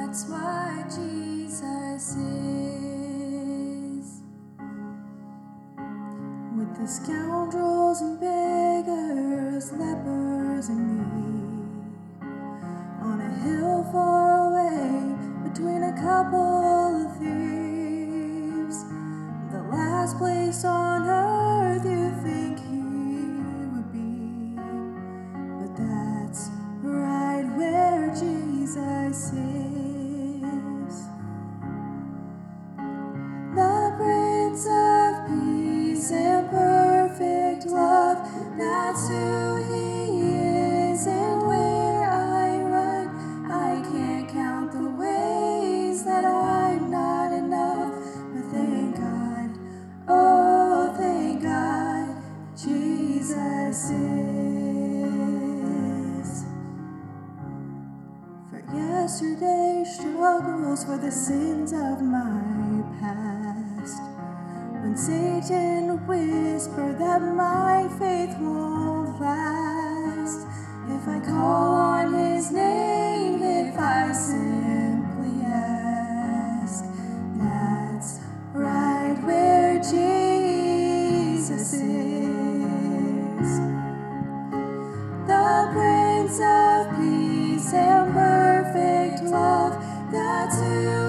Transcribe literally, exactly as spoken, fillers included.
That's why Jesus is. With the scoundrels and beggars, lepers and me, on a hill far away, between a couple of thieves, the last place on earth you think he would be. But that's right where Jesus is. The Prince of Peace and perfect love, that's who he is. And where I run, I can't count the ways that I'm not enough. But thank God, oh thank God, Jesus is. For yesterday's struggles, for the sins of my past, when Satan whispered that my faith won't last, if I call on his name, if I simply ask, that's right where Jesus is. The Prince of Peace and perfect love, that's who